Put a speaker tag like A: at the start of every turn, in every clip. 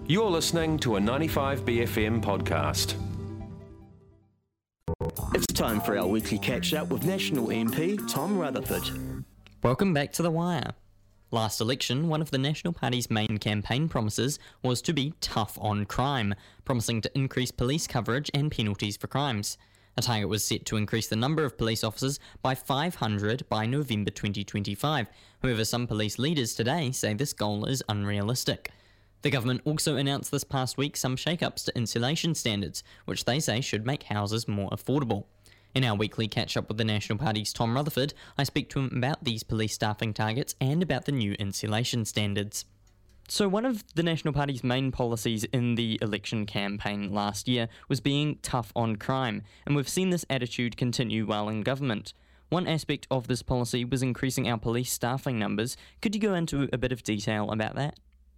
A: You're listening to a 95BFM podcast.
B: It's time for our weekly catch-up with National MP Tom Rutherford.
C: Welcome back to The Wire. Last election, one of the National Party's main campaign promises was to be tough on crime, promising to increase police coverage and penalties for crimes. A target was set to increase the number of police officers by 500 by November 2025. However, some police leaders today say this goal is unrealistic. The government also announced this past week some shake-ups to insulation standards, which they say should make houses more affordable. In our weekly catch-up with the National Party's Tom Rutherford, I speak to him about these police staffing targets and about the new insulation standards. So one of the National Party's main policies in the election campaign last year was being tough on crime, and we've seen this attitude continue while in government. One aspect of this policy was increasing our police staffing numbers. Could you go into a bit of detail about that?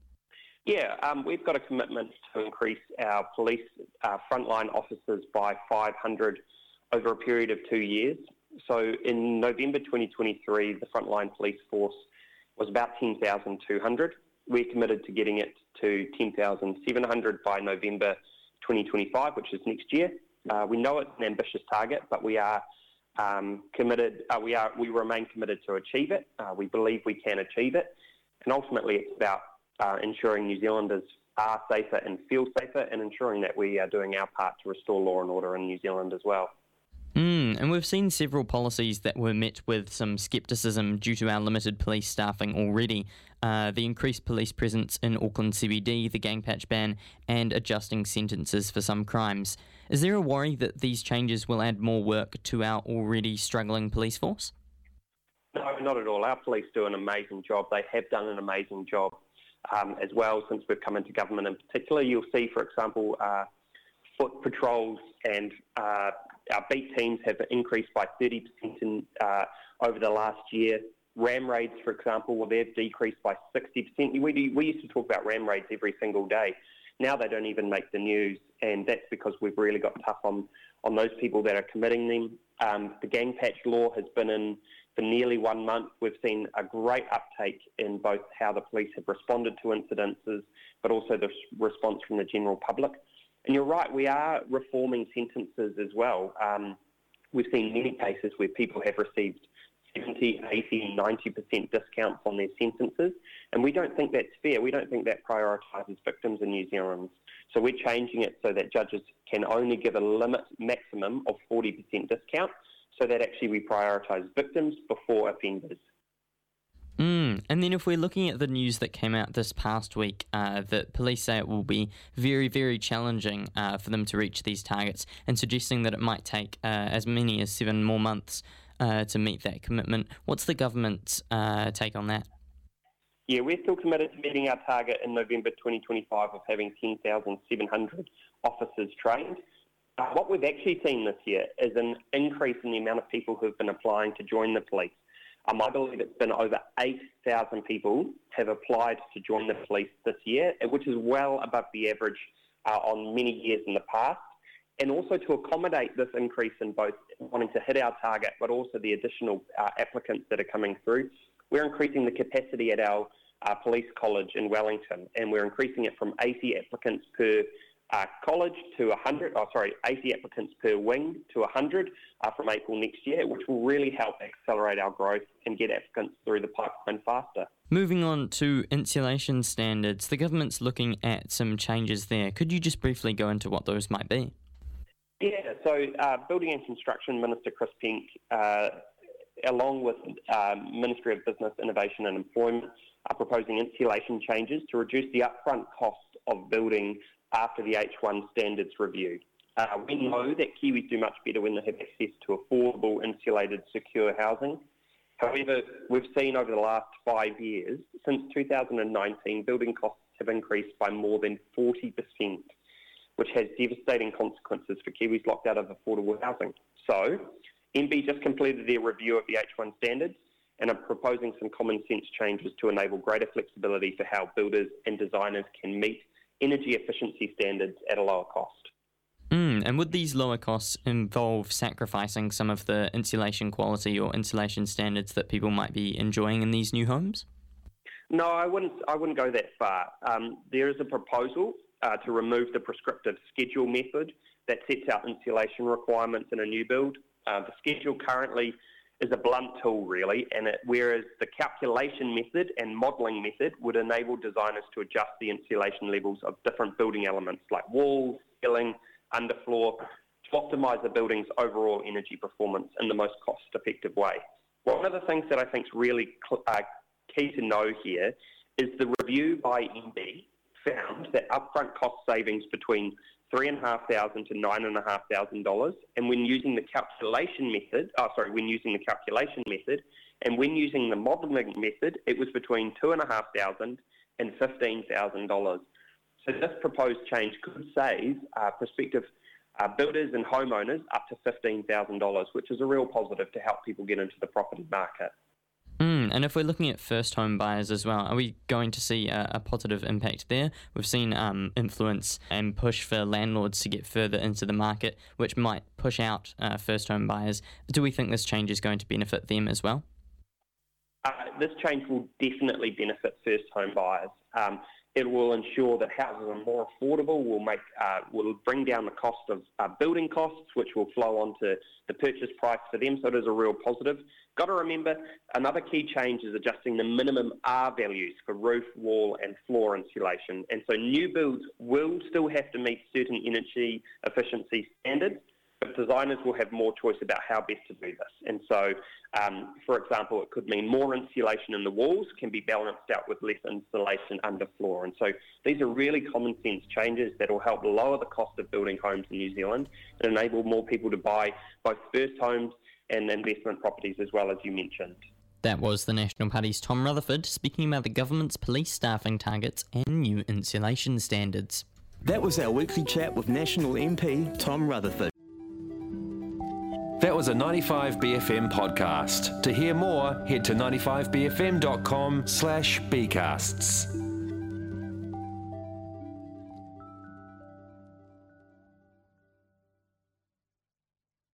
D: Yeah, we've got a commitment to increase our police frontline officers by 500 over a period of 2 years. So in November 2023, the frontline police force was about 10,200. We're committed to getting it to 10,700 by November 2025, which is next year. We know it's an ambitious target, but we are committed. We remain committed to achieve it. We believe we can achieve it, and ultimately, it's about ensuring New Zealanders are safer and feel safer, and ensuring that we are doing our part to restore law and order in New Zealand as well.
C: And we've seen several policies that were met with some scepticism due to our limited police staffing already. The increased police presence in Auckland CBD, the gang patch ban, and adjusting sentences for some crimes. Is there a worry that these changes will add more work to our already struggling police force?
D: No, not at all. Our police do an amazing job. They have done an amazing job as well since we've come into government. In particular, you'll see, for example, foot patrols and our beat teams have increased by 30% over the last year. Ram raids, for example, well, they've decreased by 60%. We used to talk about ram raids every single day. Now they don't even make the news, and that's because we've really got tough on those people that are committing them. The gang patch law has been in for nearly 1 month. We've seen a great uptake in both how the police have responded to incidences, but also the response from the general public. And you're right, we are reforming sentences as well. We've seen many cases where people have received 70, 80, 90% discounts on their sentences, and we don't think that's fair. We don't think that prioritises victims in New Zealand. So we're changing it so that judges can only give a maximum of 40% discount, so that actually we prioritise victims before offenders.
C: And then if we're looking at the news that came out this past week, that police say it will be very, very challenging for them to reach these targets, and suggesting that it might take as many as 7 more months to meet that commitment. What's the government's take on that?
D: Yeah, we're still committed to meeting our target in November 2025 of having 10,700 officers trained. What we've actually seen this year is an increase in the amount of people who have been applying to join the police. I believe it's been over 8,000 people have applied to join the police this year, which is well above the average on many years in the past. And also to accommodate this increase in both wanting to hit our target, but also the additional applicants that are coming through, we're increasing the capacity at our police college in Wellington, and we're increasing it from 80 applicants per college to 80 applicants per wing to 100 from April next year, which will really help accelerate our growth and get applicants through the pipeline faster.
C: Moving on to insulation standards, the government's looking at some changes there. Could you just briefly go into what those might be?
D: Yeah, so Building and Construction Minister Chris Penk, along with Ministry of Business, Innovation and Employment, are proposing insulation changes to reduce the upfront cost of building after the H1 standards review. We know that Kiwis do much better when they have access to affordable, insulated, secure housing. However, we've seen over the last 5 years, since 2019, building costs have increased by more than 40%, which has devastating consequences for Kiwis locked out of affordable housing. So, MB just completed their review of the H1 standards and are proposing some common sense changes to enable greater flexibility for how builders and designers can meet energy efficiency standards at a lower cost.
C: And would these lower costs involve sacrificing some of the insulation quality or insulation standards that people might be enjoying in these new homes?
D: No, I wouldn't go that far. There is a proposal to remove the prescriptive schedule method that sets out insulation requirements in a new build. The schedule currently is a blunt tool, really, whereas the calculation method and modelling method would enable designers to adjust the insulation levels of different building elements like walls, ceiling, underfloor, to optimise the building's overall energy performance in the most cost-effective way. One of the things that I think is really key to know here is the review by MB found that upfront cost savings between $3,500 to $9,500, and when using the calculation method, and when using the modelling method, it was between $2,500 and $15,000. So this proposed change could save prospective builders and homeowners up to $15,000, which is a real positive to help people get into the property market.
C: And if we're looking at first home buyers as well, are we going to see a positive impact there? We've seen influence and push for landlords to get further into the market, which might push out first home buyers. Do we think this change is going to benefit them as well?
D: This change will definitely benefit first home buyers. It will ensure that houses are more affordable, will bring down the cost of building costs, which will flow onto the purchase price for them, so it is a real positive. Got to remember, another key change is adjusting the minimum R values for roof, wall and floor insulation. And so new builds will still have to meet certain energy efficiency standards, but designers will have more choice about how best to do this. And so, for example, it could mean more insulation in the walls can be balanced out with less insulation underfloor. And so these are really common sense changes that will help lower the cost of building homes in New Zealand and enable more people to buy both first homes and investment properties as well, as you mentioned.
C: That was the National Party's Tom Rutherford speaking about the government's police staffing targets and new insulation standards.
B: That was our weekly chat with National MP Tom Rutherford.
A: That was a 95BFM podcast. To hear more, head to 95bfm.com/bcasts.